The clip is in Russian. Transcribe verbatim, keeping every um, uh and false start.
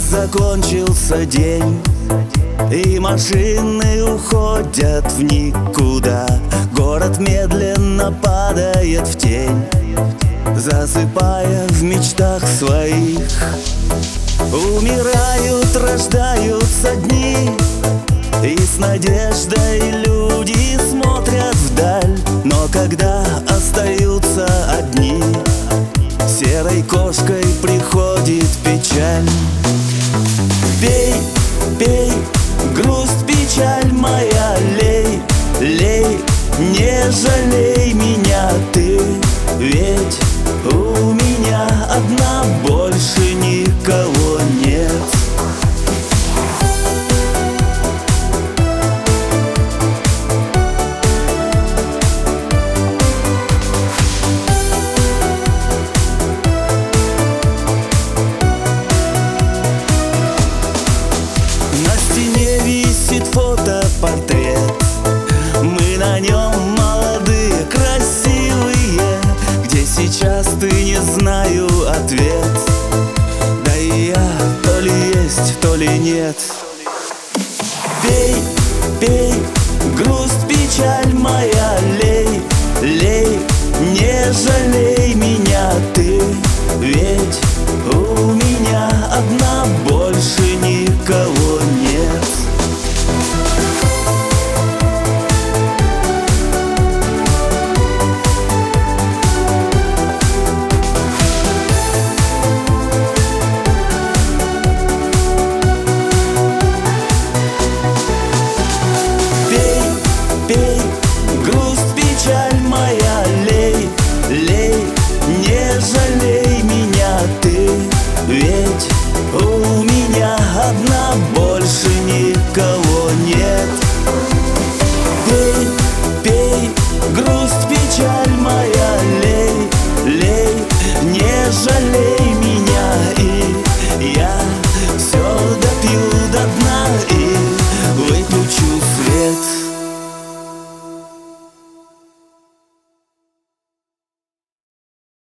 закончился день, и машины уходят в никуда. Город медленно падает в тень, засыпая в мечтах своих. Умирают, рождаются дни, и с надеждой люди смотрят вдаль. Но когда остаются одни, серой кошкой приходит печаль. Пей, пей, грусть, печаль моя, лей, лей, не жалей меня ты, ведь у меня одна, больше никого нет. Висит фотопортрет, мы на нем молодые, красивые. Где сейчас ты, не знаю ответ. Да и я то ли есть, то ли нет. Пей, пей, грусть, печаль моя, лей, лей, не жалей меня ты, ведь у